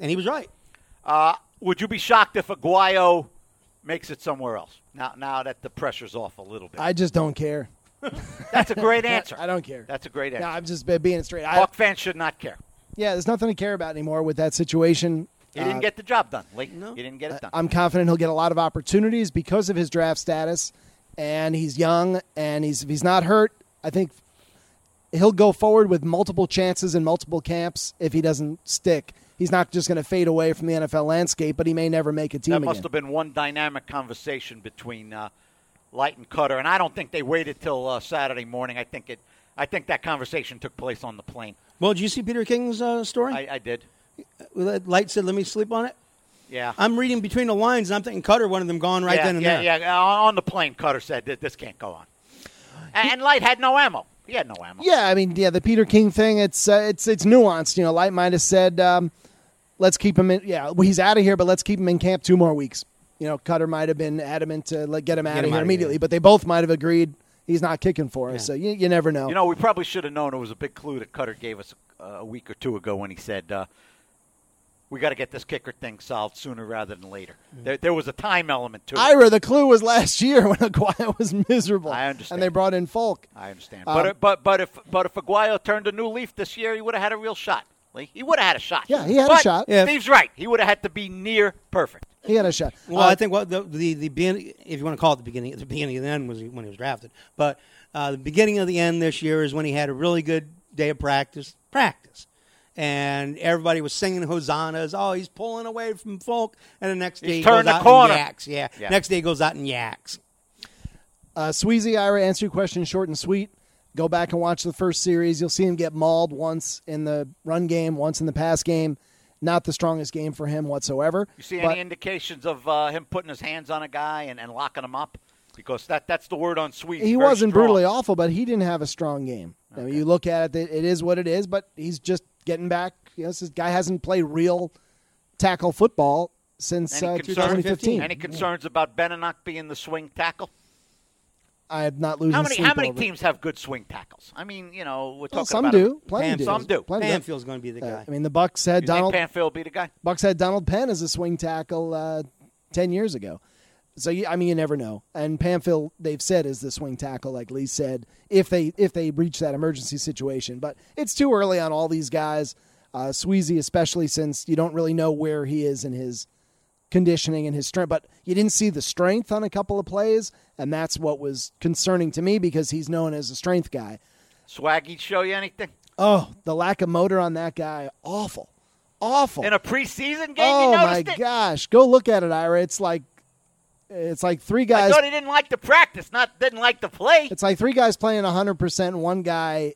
And he was right. Would you be shocked if Aguayo makes it somewhere else? Now that the pressure's off a little bit. I just don't care. That's a great answer. I don't care. That's a great answer. No, I'm just being straight. Hawk fans should not care. Yeah, there's nothing to care about anymore with that situation. He didn't get the job done, Lee. No. He didn't get it done. I'm confident he'll get a lot of opportunities because of his draft status, and he's young, and if he's not hurt, I think he'll go forward with multiple chances in multiple camps if he doesn't stick. He's not just going to fade away from the NFL landscape, but he may never make a team That must again. have been one dynamic conversation between Light and Cutter, and I don't think they waited till Saturday morning. I think that conversation took place on the plane. Well, did you see Peter King's story? I did. Light said, let me sleep on it. Yeah. I'm reading between the lines, and I'm thinking Cutter, one of them gone right then and there. Yeah. On the plane, Cutter said that this can't go on. And Light had no ammo. He had no ammo. Yeah, I mean, the Peter King thing, it's nuanced. You know, Light might have said, let's keep him in. Yeah, well, he's out of here, but let's keep him in camp 2 more weeks. You know, Cutter might have been adamant to get him out of here immediately, but they both might have agreed he's not kicking for us. So you never know. You know, we probably should have known it was a big clue that Cutter gave us a week or 2 ago when he said, we got to get this kicker thing solved sooner rather than later. There was a time element to it. Ira, the clue was last year when Aguayo was miserable. I understand. And they brought in Folk. I understand. But if Aguayo turned a new leaf this year, he would have had a real shot. Lee. He would have had a shot. Yeah, he had a shot. Yeah. Steve's right. He would have had to be near perfect. He had a shot. Well, I think the beginning, if you want to call it the beginning of the end was when he was drafted. But the beginning of the end this year is when he had a really good day of practice. And everybody was singing hosannas. Oh, he's pulling away from Folk. And the next day he goes out and yaks. Yeah. Next day he goes out and yaks. Sweezy, Ira, answer your question short and sweet. Go back and watch the first series. You'll see him get mauled once in the run game, once in the pass game. Not the strongest game for him whatsoever. You see any indications of him putting his hands on a guy and locking him up? Because that's the word on Sweezy. He wasn't brutally awful, but he didn't have a strong game. Okay. I mean, you look at it, it is what it is, but he's just getting back. You know, this guy hasn't played real tackle football since 2015. Any concerns about Benenoch being the swing tackle? I am not losing sleep How many over teams have good swing tackles? I mean, you know, we're talking some about do. Plenty do. Some do. Panfield's going to be the guy. I mean, the Bucks had you Donald. Think Panfield be the guy? Bucks had Donald Penn as a swing tackle 10 years ago. So I mean, you never know. And Panfield, they've said, is the swing tackle, like Lee said, if they reach that emergency situation. But it's too early on all these guys. Sweezy, especially since you don't really know where he is in his conditioning and his strength. But you didn't see the strength on a couple of plays, and that's what was concerning to me because he's known as a strength guy. Swaggy show you anything? Oh, the lack of motor on that guy, awful. In a preseason game, oh, you noticed my it? gosh. Go look at it, Ira. It's like 3 guys. I thought he didn't like the practice, didn't like the play. It's like 3 guys playing 100%, one guy,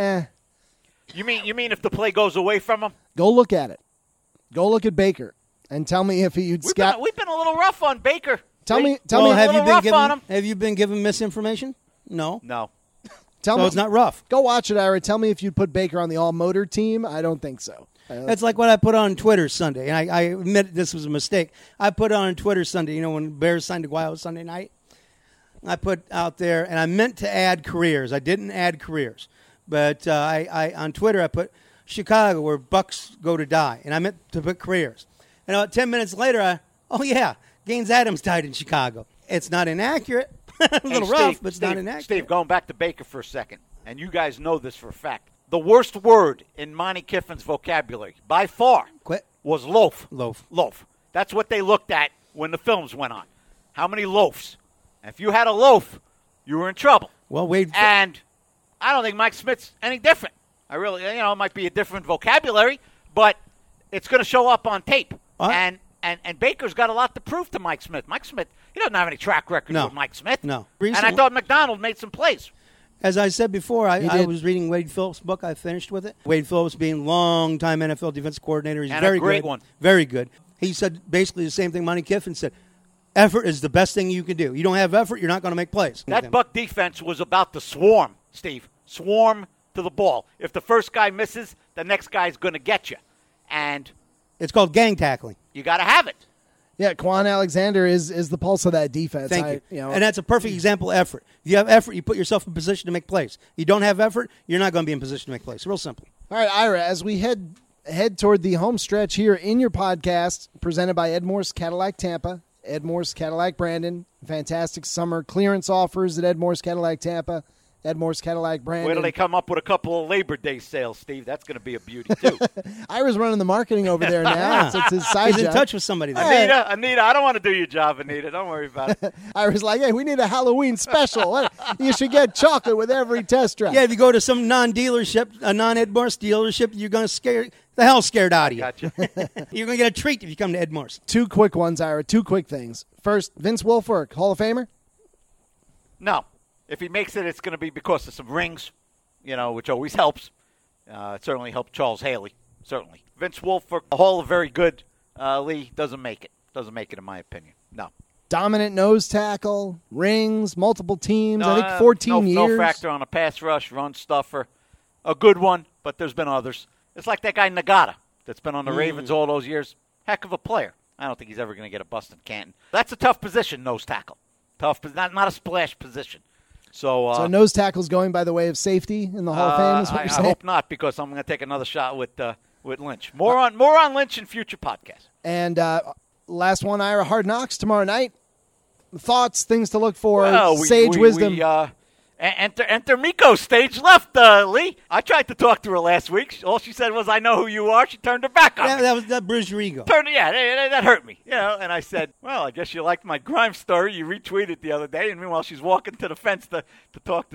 You mean if the play goes away from him? Go look at it. Go look at Baker and tell me if you'd scout. We've been a little rough on Baker. Tell me. Have you been given misinformation? No. Tell me it's not rough. Go watch it, Ira. Tell me if you'd put Baker on the all-motor team. I don't think so. That's like what I put on Twitter Sunday. And I admit this was a mistake. I put on Twitter Sunday, you know, when Bears signed Aguayo Sunday night. I put out there, and I meant to add careers. I didn't add careers. But I on Twitter, I put Chicago, where Bucks go to die. And I meant to put careers. And about 10 minutes later, Gaines Adams died in Chicago. It's not inaccurate. a little rough, but it's not inaccurate. Steve, going back to Baker for a second, and you guys know this for a fact. The worst word in Monty Kiffin's vocabulary, by far, was loaf. Loaf. That's what they looked at when the films went on. How many loafs? And if you had a loaf, you were in trouble. Well, Wade. And I don't think Mike Smith's any different. I really, it might be a different vocabulary, but it's going to show up on tape. And Baker's got a lot to prove to Mike Smith. Mike Smith, he doesn't have any track record with Mike Smith. No. And I thought McDonald made some plays. As I said before, I was reading Wade Phillips' book. I finished with it. Wade Phillips being long-time NFL defensive coordinator. He's very great good. One. Very good. He said basically the same thing Monty Kiffin said. Effort is the best thing you can do. You don't have effort, you're not going to make plays. That Buck defense was about to swarm, Steve. Swarm to the ball. If the first guy misses, the next guy's going to get you. And it's called gang tackling. You got to have it. Yeah, Quan Alexander is the pulse of that defense. Thank you. And that's a perfect example of effort. If you have effort, you put yourself in position to make plays. You don't have effort, you're not going to be in position to make plays. Real simple. All right, Ira, as we head head toward the home stretch here in your podcast, presented by Ed Morse Cadillac Tampa, Ed Morse Cadillac Brandon. Fantastic summer clearance offers at Ed Morse Cadillac Tampa, Ed Morse Cadillac Brandon. Wait till they come up with a couple of Labor Day sales, Steve. That's going to be a beauty, too. Ira's running the marketing over there now. It's his side He's job. in touch with somebody there. Anita, I don't want to do your job, Anita. Don't worry about it. Ira's like, hey, we need a Halloween special. You should get chocolate with every test drive. Yeah, if you go to some non-dealership, a non-Ed Morse dealership, you're going to scare the hell scared out of you. Gotcha. You're going to get a treat if you come to Ed Morse. Two quick ones, Ira. Two quick things. First, Vince Wilfork, Hall of Famer? No. If he makes it, it's going to be because of some rings, which always helps. It certainly helped Charles Haley, certainly. Vince Wilfork, Hall of Very Good, Lee, doesn't make it. Doesn't make it, in my opinion. No. Dominant nose tackle, rings, multiple teams, I think 14 years. No factor on a pass rush, run stuffer. A good one, but there's been others. It's like that guy Nagata that's been on the Ravens all those years. Heck of a player. I don't think he's ever going to get a bust in Canton. That's a tough position, nose tackle. Tough, not a splash position. So nose tackle's going by the way of safety in the Hall of Fame is what you're saying? I hope not, because I'm going to take another shot with Lynch. More on Lynch in future podcasts. And last one, Ira, Hard Knocks tomorrow night. Thoughts, things to look for, sage wisdom. Enter Miko, stage left, Lee. I tried to talk to her last week. All she said was, I know who you are. She turned her back on me. That bruised your ego. That hurt me. And I said, well, I guess you liked my grime story. You retweeted the other day, and meanwhile she's walking to the fence to talk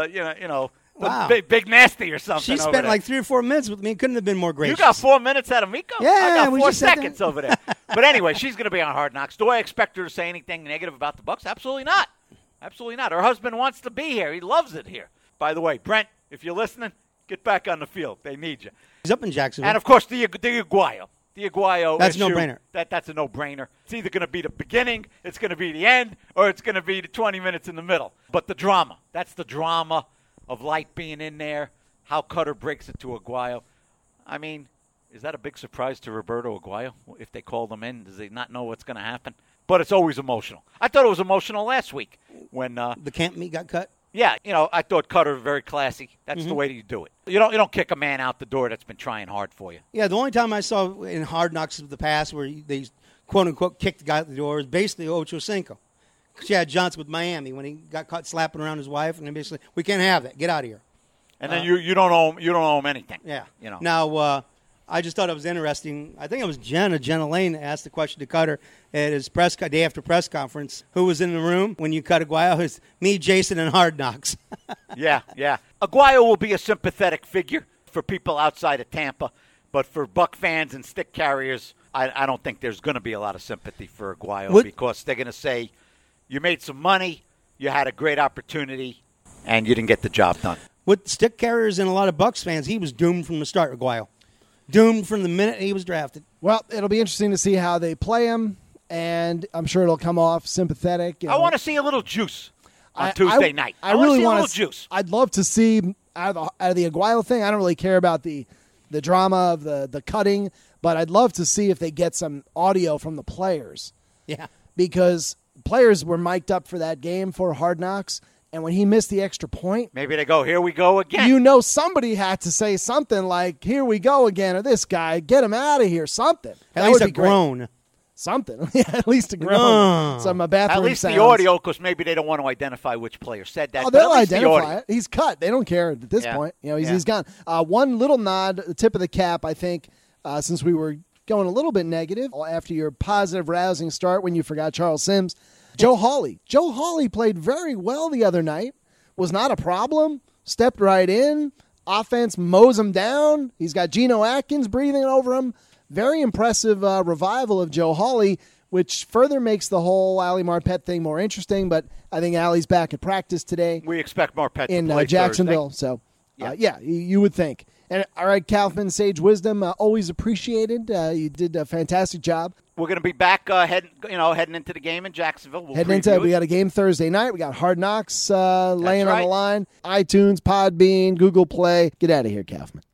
to, wow. big nasty or something. She spent like 3 or 4 minutes with me. It couldn't have been more gracious. You got 4 minutes out of Miko? Yeah, I got we 4 just said seconds over there. But anyway, she's going to be on Hard Knocks. Do I expect her to say anything negative about the Bucs? Absolutely not. Absolutely not. Her husband wants to be here. He loves it here. By the way, Brent, if you're listening, get back on the field. They need you. He's up in Jacksonville. And, of course, the Aguayo. The Aguayo That's issue, a no-brainer. That's a no-brainer. It's either going to be the beginning, it's going to be the end, or it's going to be the 20 minutes in the middle. But the drama, that's the drama of Light being in there, how Cutter breaks it to Aguayo. I mean, is that a big surprise to Roberto Aguayo? If they called him in, does he not know what's going to happen? But it's always emotional. I thought it was emotional last week when the camp meet got cut. Yeah, I thought Cutter very classy. That's the way you do it. You don't kick a man out the door that's been trying hard for you. Yeah, the only time I saw in Hard Knocks of the past where they quote unquote kicked the guy out the door was basically Ocho Cinco. Chad Johnson with Miami when he got caught slapping around his wife, and then basically we can't have that. Get out of here. And then you don't owe him anything. Yeah. Now I just thought it was interesting. I think it was Jenna Lane asked the question to Cutter at his day after press conference. Who was in the room when you cut Aguayo? It's me, Jason, and Hard Knocks. Yeah. Aguayo will be a sympathetic figure for people outside of Tampa, but for Buck fans and stick carriers, I don't think there's going to be a lot of sympathy for Aguayo because they're going to say, you made some money, you had a great opportunity, and you didn't get the job done. With stick carriers and a lot of Bucks fans, he was doomed from the start, Aguayo. Doomed from the minute he was drafted. Well, it'll be interesting to see how they play him, and I'm sure it'll come off sympathetic. I want to see a little juice on Tuesday night. I really want want to see a little juice. I'd love to see out of the Aguayo thing. I don't really care about the drama of the cutting, but I'd love to see if they get some audio from the players. Yeah. Because players were mic'd up for that game for Hard Knocks, and when he missed the extra point, maybe they go, here we go again. Somebody had to say something like, here we go again, or this guy, get him out of here, something. At least a groan. Something. Yeah, at least a groan. Some bathroom At least sounds. the audio, because maybe they don't want to identify which player said that. Oh, they'll at least identify it. He's cut. They don't care at this point. He's gone. One little nod, the tip of the cap, I think, since we were going a little bit negative after your positive, rousing start when you forgot Charles Sims. Joe Hawley. Joe Hawley played very well the other night. Was not a problem. Stepped right in. Offense mows him down. He's got Geno Atkins breathing over him. Very impressive revival of Joe Hawley, which further makes the whole Ali Marpet thing more interesting. But I think Ali's back at practice today. We expect Marpet in to play Jacksonville. Thursday. So, you would think. And all right, Kaufman, Sage Wisdom, always appreciated. You did a fantastic job. We're going to be back heading into the game in Jacksonville. We got a game Thursday night. We got Hard Knocks laying on the line. iTunes, Podbean, Google Play. Get out of here, Kaufman.